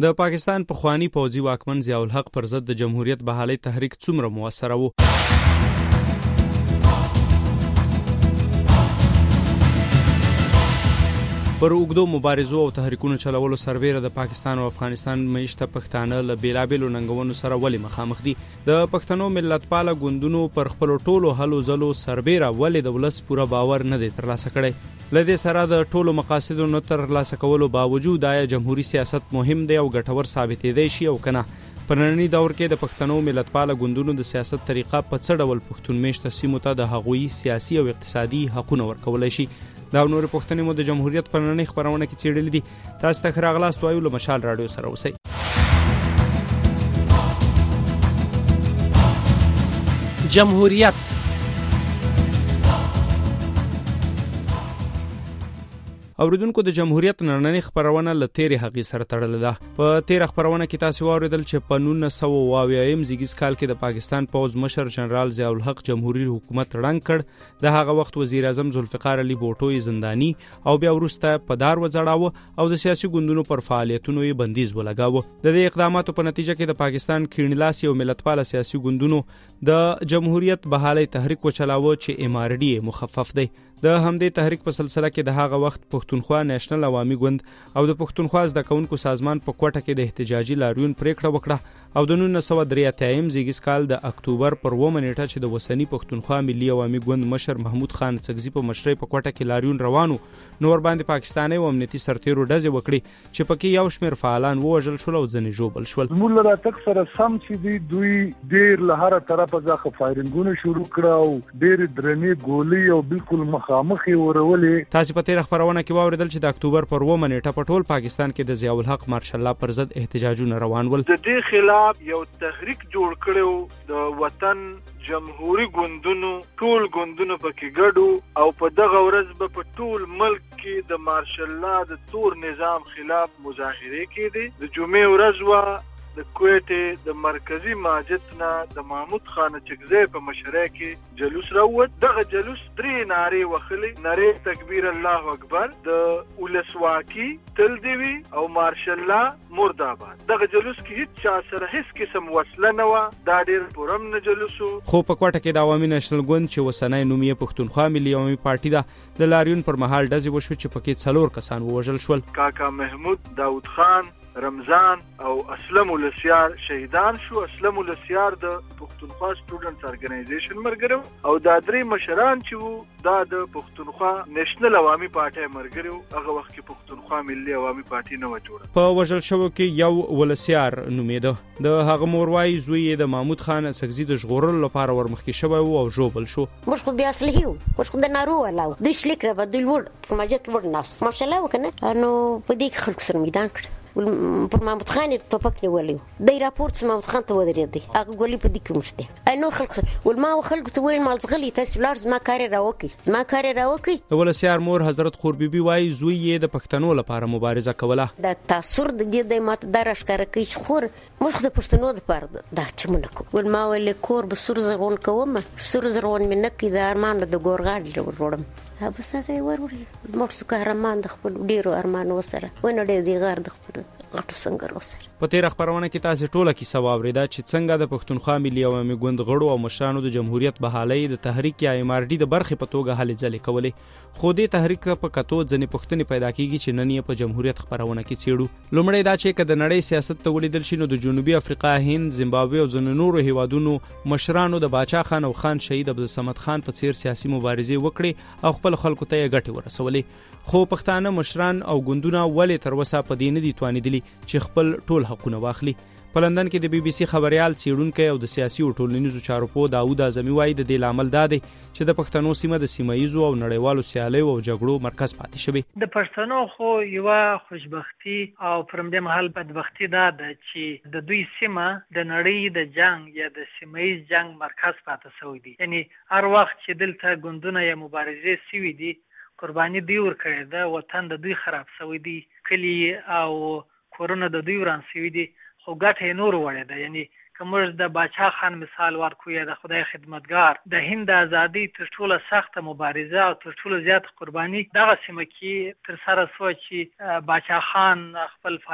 د پاکستان پخوانی پوځي واکمن ضیاء الحق پر ضد د جمهوریت بحالي تحریک څومره موثره و؟ پر اوږدو مبارزو او تحریکونو چلولو سربیره د پاکستان او افغانستان مېشته پښتانه له بیلابیلو ننګونو سره ولې مخامخ دي؟ د پښتنو ملتپاله ګوندونو پر خپلو ټولو هلو ځلو سربیره ولې د ولس پوره باور نه دی ترلاسه کړی؟ له دې سره د ټولو مقاصدو نه ترلاسه کولو باوجود آیا جمهوریت سیاست مهم دی او ګټور ثابتېدی شي او که نه؟ په ننني دور کې د پښتنو ملتپاله ګوندونو د سیاست طریقه په څه ډول پښتون مېشته سیمو ته د هغوی سیاسي او اقتصادي حقونه ورکولی شي؟ دا نور پوښتنې مو د جمهوریت په نننۍ خپرونه کې څېړلې دي. تاسو ته ښه راغلاست وایو له مشال راډیو سره اوسئ. جمهوریت اوریدونکو د جمهوریت نننۍ خپرونه له تیرې هغې سره تړلې ده. په تیره خپرونه کې تاسو واوریدل چې په 1980 زیږیز کال کې د پاکستان پوځ مشر جنرال ضیاء الحق جمهوریت حکومت ړنګ کړ. د هغه وخت وزیر اعظم ذوالفقار علي بوټو یې زنداني او بیا وروسته په دار وځړاوه او د سیاسي ګوندونو پر فعالیتونو یې بندیز ولګاوه. د دې اقداماتو په نتیجه کې د پاکستان کیڼلاسي او ملتپاله سیاسي ګوندونو د جمهوریت بحالي تحریک وچلاوه چې MRD مخفف دی. د همدې تحریک په سلسله کې د هغه وخت پښتونخوا نېشنل عوامي ګوند او د پښتونخوا زده کوونکو سازمان په کوټه کې د احتجاجي لاریون پریکړه وکړه او د 1983 زیږیز کال د اکتوبر پر 2 نیټه چې د وسنی پښتونخوا ملي عوامي ګوند مشر محمود خان څګزي په مشرۍ په کوټه کې لاریون روانو نو ور باندې پاکستاني او امنیتي سرتیرو ډزې وکړي چې پکې یو شمېر فعالان ووژل شول او ځینې ژوبل شول. موږ له تک سره سم چې دوی ډېر له هر طرفه ځکه فایرینګونه شروع کړه او ډېر درنې ګولۍ او بالکل مخامخ ورولې. تاسو په تیره خپرونه کې واوریدل چې د اکتوبر پر 2 نیټه په ټول پاکستان کې د ضیاء الحق مارشال الله پر ضد احتجاجونه روان ول. د دې خلاف یو تحریک جوړ کړو د وطن جمهوریت ګوندونو ټول ګوندونو پکې ګډو او په دغه ورځ په ټول ملک کې د مارشال الله د تور نظام خلاف مظاهره کېدې. د جمعې ورځ وا د کوټې د مرکزی مسجد نه د محمود خان چګزی په مشرۍ کې جلوس راووت. دغه جلوس 3 نعرې وخلې، نعرې تکبیر الله اکبر، د ولسواکي تل دی وي او مارشال الله مرد آباد. دغه جلوس کې هیڅ چا سره هیڅ قسم وسله نه و. دا ډېر پرم نه جلوسو. خو په کوټه کې د عوامي نېشنل ګوند چې وسنۍ نوم یې پښتونخوا ملي عوامي پارټي ده د لاریون پر مهال ډزې وشوې چې پکې 4 کسان ووژل شول. کاکا محمود، داود خان، رمضان او اسلم ولسیار شهیدان شو. اسلم ولسیار د پښتونخوا سټوډنټس ارګنایزیشن مرګرو او دا 3 مشران چې وو دا د پښتونخوا نېشنل عوامي پارټي مرګرو. هغه وخت کې پښتونخوا ملي عوامي پارټي نه و جوړه. په وژل شوو کې یو ولسیار نومېده. د هغه مورواي زوی د محمود خان څګزي د ژغورلو لپاره ورمخکې شوی او ژوبل شو. موږ خو بیا اصلي یو، موږ خو د نارو ولاو د شلیک را بدل وړ کومه جت وړ ناس ماشاءالله وکنه نو په دې کې خلک سره میدان کړ. پر محمود خان ته پک نیولیو د راپورټ محمود خان ته ودرېدی. هغه ګولې په دې کې مشته نور خلک ول ما خلکو ته ویل مال زغلی تاسو لار زما کار راوکي. د ولسیار مور حضرت خور بیبي وایي زوی یې د پښتنو لپاره مبارزه کوله. د تاثر د دې د ماته در ښکار کوي خور موږ د پښتنو لپاره دا چې مونږ کو ول ما ول کور به سور زرغون کوم سور زرغون منه کې د ارمان د ګورغاډ وروړم. بس هغه وروري مرسو قهرمان د خپل ډیرو ارمان وسره ونه ډیر دی غار د خپل غټو څنګه وسره. په تیره خپرونه کې تاسو ټوله کیسه واوریده چې څنګه د پښتونخوا ملي عوامي ګوند غړو او مشرانو د جمهوریت بحالي د تحریک یا MRD د برخې په توګه هلې ځلې کولې. خو دې تحریک په کتو ځنې پوښتنې پیدا کیږي چې نن یې په جمهوریت خپرونه کې څېړو. لومړی دا چې که د نړۍ سیاست ته ولیدل شي نو د جنوبي افریقا، هند، زیمبابوې او ځینو نورو هیوادونو مشرانو د باچا خان او خان شهید عبدالصمد خان په څیر سیاسي مبارزې وکړې او خپل خلکو ته یې ګټې ورسولې. خو پښتانه مشران او ګوندونه ولې تر اوسه په دې نه دي توانېدلي چې خپل ټول حقونه واخلي. په لندن کې د BBC خبريال څېړونکی او د سیاسي او ټولنیزو چارو پوه داود اعظمي وایي د دې لامل دا دی چې د پښتنو سیمه د سیمایي او نړیوالو سیالیو او جګړو مرکز پاتې شوی. د پښتنو خو یو خوشبختی او پر دې محل بدبختی دا ده چې د دوی سیمه د نړۍ د جنگ یا د سیمایي جنگ مرکز پاتې شوی دی. یعنی هر وخت چې دلته ګوندونه یا مبارزې شوي دي قرباني دی ورکړې ده، وطن د دوی خراب شوی دی، کلی او کورونه د دوی وران شوي دي، خو ګټه یې نور وړې ده. یعنی که موږ د باچا خان مثال ورکړو یا د خدای خدمتګار د هند د ازادۍ تر ټولو سخته مبارزه او تر ټولو زیات قرباني دغه سیمه کې تر سره شوه چې باچا خان خپل فعالیت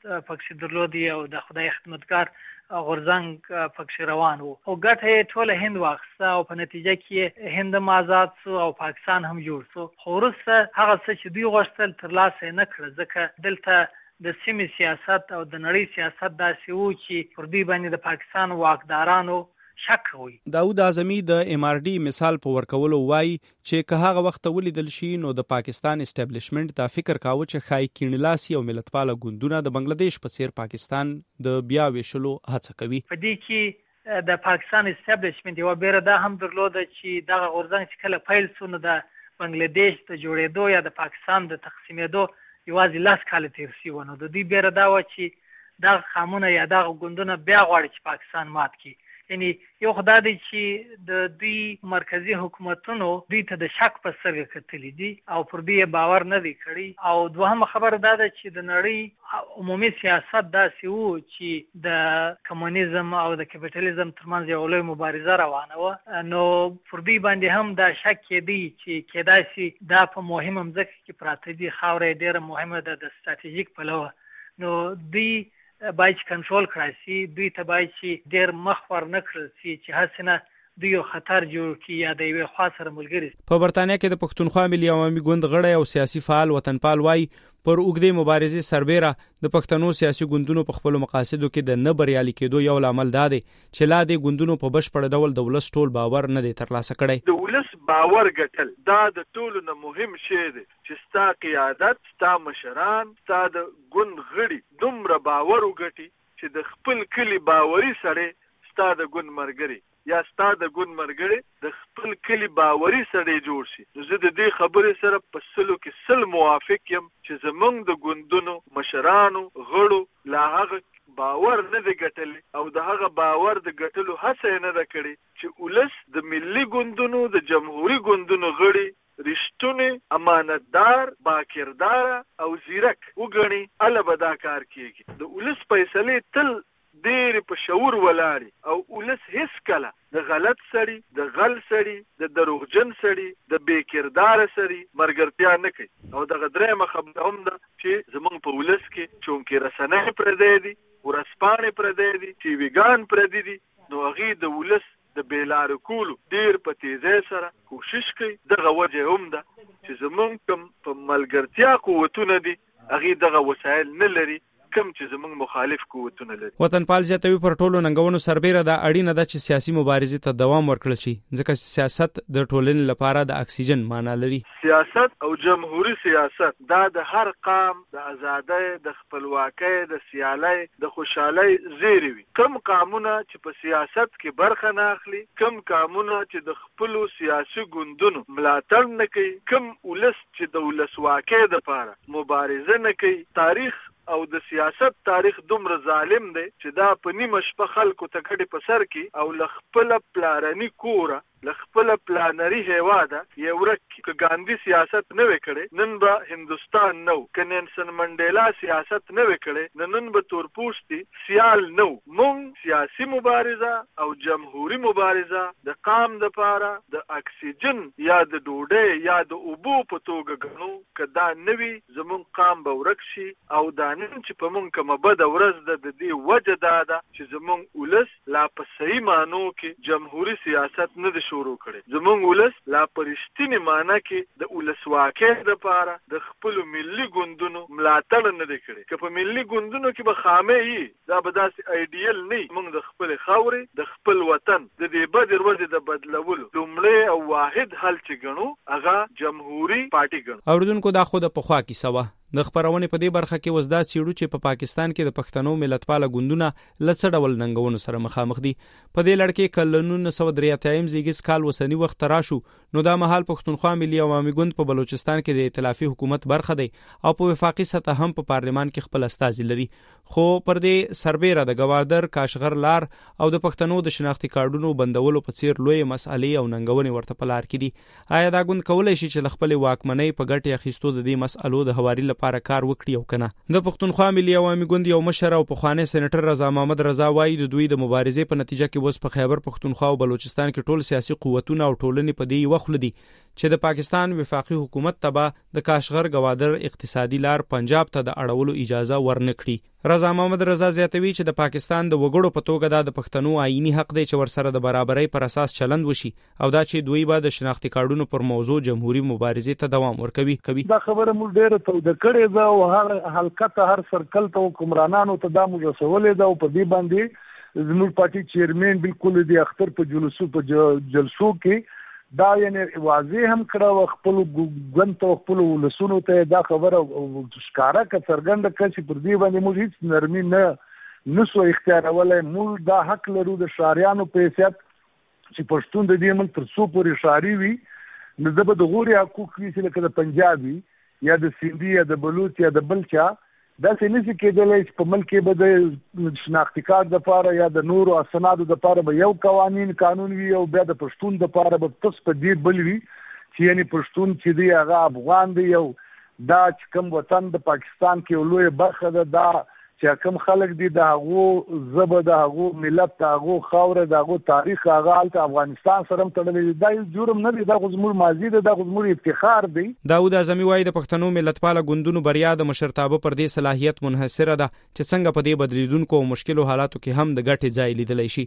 پکې درلودي او د خدای خدمتګار غورځنګ پکې روان وو او ګټه ټول هند واخیسته او په نتیجه کې هند هم آزاد شو او پاکستان هم جوړ شو. خو وروسته هغه څه چې دوی غوښتل ترلاسه نه کړل ځکه دلته د سیمې سیاست او د نړۍ سیاست داسې وو چې پر دوی باندې د پاکستان واکدارانو شک وي. داود اعظمي د MRD مثال په ورکولو وایي چې که هغه وخت ولیدل شي نو د پاکستان اسټابلیشمنت دا فکر کاوه چې خای کینلاسي او ملتپاله ګوندونه د بنگلاديش په څیر پاکستان د بیا ویشلو هڅه کوي. په دې کې د پاکستان اسټابلیشمنت یو بیره دا هم درلوده چې دغه غورځنګ چې کله پیل شو نو د بنگلاديش د جوړېدو یا د پاکستان د تقسیمېدو یوازې 10 کاله تیر شوي وو. نو د دوی بیره دا و چې دغه قامونه یا دغه ګوندونه بیا غواړي چې پاکستان مات کړي. یعنی یو خدای دی چې د دوی مرکزی حکومتونو دوی ته د شک په سترګه کتلي دي او پر دوی باور نه دی کړی. او دوهم خبره دا ده چې د نړۍ عمومي سیاست داسې وو چې د کمونیزم او د کپیټالیزم ترمنځ یو لوی مبارزه روانه وه. نو پر دوی باندې هم دا شک کېدی چې کېدای شي دا په مهمه مځکه کې پراته دي، خاوره یې ډېره مهمه ده د ستراتیژیک پلوه. نو دوی باید کنټرول کړای شي، دوی ته باید چې ډېر مخ ور نه کړل شي چې هسې نه دوی یو خطر جوړ کړي یا د یوې خوا سره ملګري. په برتانیا کې د پښتونخوا ملي عوامي ګوند غړی او سیاسي فعال وطنپال وایي پر اوږدې مبارزې سربیره د پښتنو سیاسي ګوندونو په خپلو مقاصدو کې د نه بریالي کېدو یو لامل دا دی چې لا دې ګوندونو په بشپړ ډول د ولس ټول باور نه دی ترلاسه کړی. د ولس باور ګټل دا د ټولو نه مهم شی دی چې ستا قیادت، ستا مشران، ستا د ګوند غړي دومره باور وګټي چې د خپل کلي باوري سړی ستا د ګوند مرګري یا ستا د ګوند مرګري د خپل کلي باوري سړی جوړ شي. نو زه د دې خبرې سره په سلو کې سل موافق یم چې زمونږ د ګوندونو مشرانو غړو لا هغه باور نه دی ګټلی او د هغه باور د ګټلو هڅه یې نه ده کړې چې ولس د ملي ګوندونو د جمهوري ګوندونو غړي رښتونی، امانتدار، باکردار او زیرک وګڼي، اله به دا کار کیږي. د ولس فیصلې تل ډېر په شعور ولاړي او ولس هیڅ کله د غلط سړي، د غل سړي، د دروغجن سړي، د بېکردار سړي مرګرتیا نه کوي. او دغه درېیمه خبره هم ده چې زمونږ په ولس کې چونکې رسنۍ پردی دي، ورځپاڼې پردی دي، ټي ویګان پردي دي، نو هغې د ولس د بیلارو کولو ډېر په تیزۍ سره کوشش کوي. دغه وجه هم ده چې زمونږ کوم په ملګرتیا قوتونه دي هغې دغه وسایل نه لري کم چې زمونږ مخالف قوتونه لري. وطنپال زیاتوي پر ټولو ننګونو سربیره دا اړینه ده چې سیاسي مبارزې ته دوام ورکړل شي ځکه سیاست د ټولنې لپاره د اکسیجن معنا لري. سیاست او جمهوری سیاست دا د هر قام د ازادۍ، د خپلواکۍ، د سیالۍ، د خوشحالۍ زیری وي. کم قامونه چې په سیاست کې برخه نه اخلي، کم قامونه چې د خپلو سیاسي ګوندونو ملاتړ نه کوي، کم ولس چې د ولسواکۍ دپاره مبارزه نه کوي. تاریخ او د سیاست تاریخ دومره ظالم دی چې دا په نیمه شپه خلکو ته کډې په سر کې او له خپله پلارني کوره، له خپله پلانري هیواده یې ورک کړي. که ګاندي سیاست نه وی کړی نن به هندوستان نه و، که نیلسن منډیلا سیاست نه وی کړی نو نن به تورپوستي سیال نه و. مونږ سیاسي مبارزه او جمهوري مبارزه د قام دپاره د اکسیجن یا د ډوډۍ یا د اوبو په توګه ګڼو. که دا نه وي زمونږ قام به ورک شي. او دا نن چې په مونږ کومه بده ورځ ده د دې وجه دا ده چې زمونږ ولس لا په صحیح معنو کې جمهوري سیاست نه دی شروع کړي. زمونږ ولس لا په رښتینې معنی کې د ولسواکۍ دپاره د خپلو ملي ګوندونو ملاتړ نه دی کړی. که په ملي ګوندونو کې به خامې وي دا به داسې ایډیل نه وي. موږ د خپلې خاورې، د خپل وطن د دې بدې ورځې د بدلولو لومړی او واحد حل چې ګڼو هغه جمهوري پارټي ګڼو. اوریدونکو دا خو د پخوا کیسه وه. د خبرونې په دې برخه کې وزدا څیړو چې په پاکستان کې د پښتنو ملتپاله ګوندونه له څه ډول ننګونو سره مخامخ دي. په دې لړ کې کله 1983 زیږیز کال وسنی وخت راشو نو دا مهال پښتونخوا ملي عوامي ګوند په بلوچستان کې د ائتلافي حکومت برخه دی او په وفاقي سطح هم په پارلمان کې خپل استازي لري. خو پر دې سربیره د گوادر، کاشغر لار او د پښتنو د شناختی کارډونو بندولو په څیر لوی مسالې او ننګونې ورته په لار کې دي. آیا دا ګوند کولای شي چې خپل واکمنۍ په ګټه اخیستو د دې مسالو د هواري لپاره کار وکړي او کنه؟ د پښتونخوا ملي عوامي ګوند یو مشر او پخوانی سېنیټر رضا محمد رضا وایي د دوی د مبارزې په نتیجه کې اوس په خیبر پښتونخوا او بلوچستان کې ټول سیاسي قوتونه او ټولنې په دې وخت دي چې د پاکستان وفاقي حکومت تبا د کاشغر گوادر اقتصادي لار پنجاب ته د اړولو اجازه ورنکړي. رضا محمد رضا زیاتوي چې د پاکستان د وګړو په توګه د پښتنو آئینی حق دی چې ورسره د برابرۍ پر اساس چلند وشي او دا چې دوی به د شناختی کارډونو پر موضوع جمهوریت مبارزې ته دوام ورکوي. دا خبره موږ ډېره توده کړې ده او هر حلقه ته هر سرکل ته حکمرانانو ته دا موږ رسولې ده او په دې باندې زموږ پارټي چیرمن بالکل د اختر په جلسو کې دا یعنی واضح هم کړه خپل ګوند او خپل ولسونو ته دا خبره ښکارا ک څرګنده کړي چې پر دې باندې موږ هیڅ نرمي نه سو اختیارولای. موږ دا حق لرو د شاریانو په حیثیت چې پښتون د دې ملک تر څو پورې شاری وي نو د غوري حقوق وي لکه د پنجابي یا د سیندي یا د بلوچ یا د بلچا دا څه نشي کېدلی چې په ملک کې به د شناختی کارت لپاره یا د نورو اسنادو لپاره به یو قانون وي او بیا د پښتون لپاره به تاسو په دې بل وي چې یعنی پښتون چې دی هغه افغان دی او دا چې کوم وطن د پاکستان کې لوی برخه ده دا چې کوم خلک دي د هغه زبه د هغه ملت د هغه خاوره د هغه تاریخ هغه الته افغانستان سره تړلې دا جرم نه دی دا زموږ ماضي ده دا زموږ افتخار دی. داود اعظمي وايي د پښتنو ملتپاله ګوندونو بریا د مشرتابه پر دې صلاحیت منحصره ده چې څنګه په دې بدلیدونکو او مشکلو حالاتو کې هم د ګټې ځای لیدلی شي.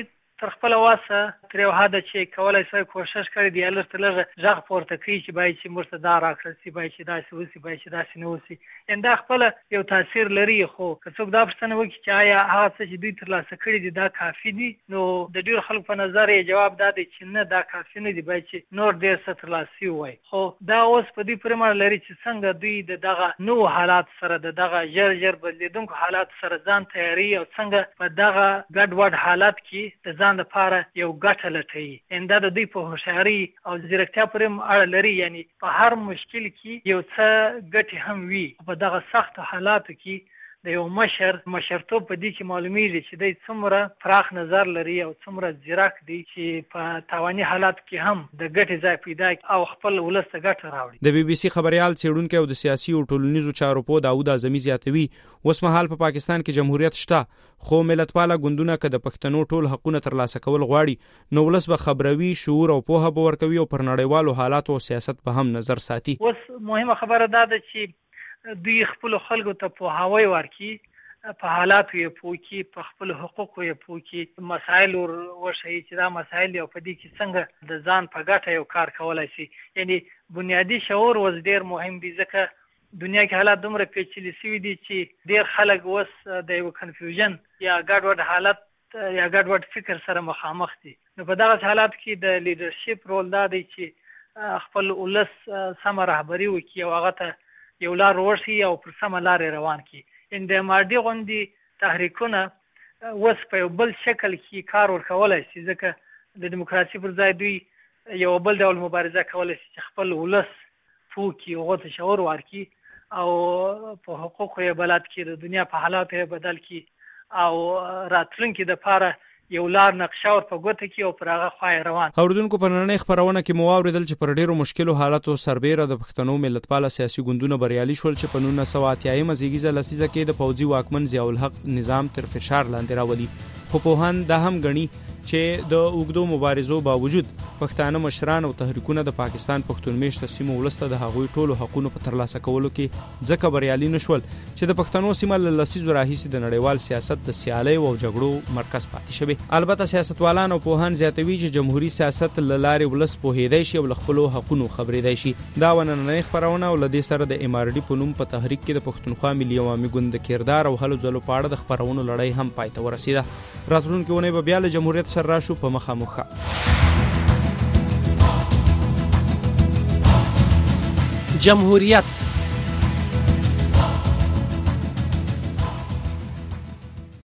تر خپل واسه تر یو حد چې کولای شي کوشش کړي دی لږ لږ ځغ پورته کوي چې باید چې مرسته دار راکړي باید چې داسې وسی باید چې داسې نه وسی ان دا خپل یو تاثیر لري خو که څوک دا پوښتنه وکړي چې آیا هغه څه چې دوی ترلاسه کړي دي دا کافي دي نو د ډیرو خلکو په نظر یې جواب دا دی چې نه دا کافي نه دي باید چې نور ډیر څه ترلاسه وي. خو دا اوس په دې پرمه لري چې څنګه دوی د دغه نو حالات سره د دغه ژر بدلیدونکو حالات سره ځان تیاری او څنګه په دغه ګډوډ حالات کې د ځان لپاره یو ګټه لټوي ان دا د دوی په هوښیاري او ځیرکتیا پورې اړه لري. یعنی په هر مشکل کې یو څه ګټې هم وي. په دغه سخت حالاتو کې د یو مشرتوب په دې کې معلومیږي چې دوی څومره پراخ نظر لري او څومره ځیرک دي چې په تاواني حالاتو کې هم د ګټې ځای پیدا او خپل ولس ته ګټه راوړي. د BBC خبريال څېړونکی او د سیاسي او ټولنیزو چارو په داود اعظمي زیاتوي اوس مهال په پاکستان کې جمهوریت شته خو ملتپاله ګوندونه که د پښتنو ټول حقونه ترلاسه کول غواړي نو ولس به خبروي شعور او پوهه به ورکوي او پر نړیوالو حالاتو او سیاست په هم نظر ساتي. اوس مهمه خبره ده چې دوی خپل خلکو ته پوهاوی ورکړي په حالاتو یې پوهکي په خپل حقوقو یې پوهکي مسایل ورښیي چې دا مسایل یو په دې کې څنګه د ځان په ګټه یو کار کولی شي. یعنی بنیادي شعور اوس ډېر مهم دی ځکه دنیا کې حالات دومره پیچلي شوي دي چې ډېر خلک اوس د یو کنفیوژن یا ګډوډ حالت یا ګډوډ فکر سره مخامخ دي. نو په دغه حالاتو کې د لیډرشپ رول دا دی چې خپل ولس سمه رهبري وکړي او هغه ته یو لار ورشي او پر سمه لارې روان کړي. ان د ماډي غوندې تحریکونه اوس په یو بل شکل کې کار ورکولی شي ځکه د دیموکراسي پر ځای دوی یو بل ډول مبارزه کولی شي چې خپل ولس پوه کړي هغو ته شعور ورکړي او په حقوقو یې بلد کړي د دنیا په حالاتو یې بدل کړي او راتلونکي دپاره یو لار نقشه ور په ګوته کې او پر هغه خوا روان. اوریدونکو په نننۍ خبرونه کې مو واورېدل چې پر ډیرو مشکلو حالاتو سربیره د پښتنو ملتپاله سیاسي ګوندونه بریالي شول چې په 1980 زیږیزه لسیزه کې د پوځي واکمن ضیاء الحق نظام تر فشار لاندې راولي. خو پوهان دا هم غني چې د اوږدو مبارزو باوجود پښتانه مشران او تحریکونه د پاکستان پښتون میشته سیمو ولسته د هغوی ټولو حقوقو په ترلاسه کولو کې ځکه بریالي نشول چې د پښتنو سیمه له لسیزو راهیسې د نړیوال سیاست د سیالۍ او جګړو مرکز پاتې شوی. البته سیاستوالان او پوهان زیاتوي چې جمهوریت سیاست له لارې ولس پوهېدای شي او له خپلو حقوقو خبرېدای شي. دا ونننۍ خبرونه او له دې سره د MRD په نوم په تحریک کې د پښتونخوا ملي عوامي ګوند د کردار او هلو ځلو په اړه د خبرونو لړۍ هم پای ته ورسېده. راتلونکي اونۍ به بیا له جمهوریت سره راشو په مخامخ. جمهوریت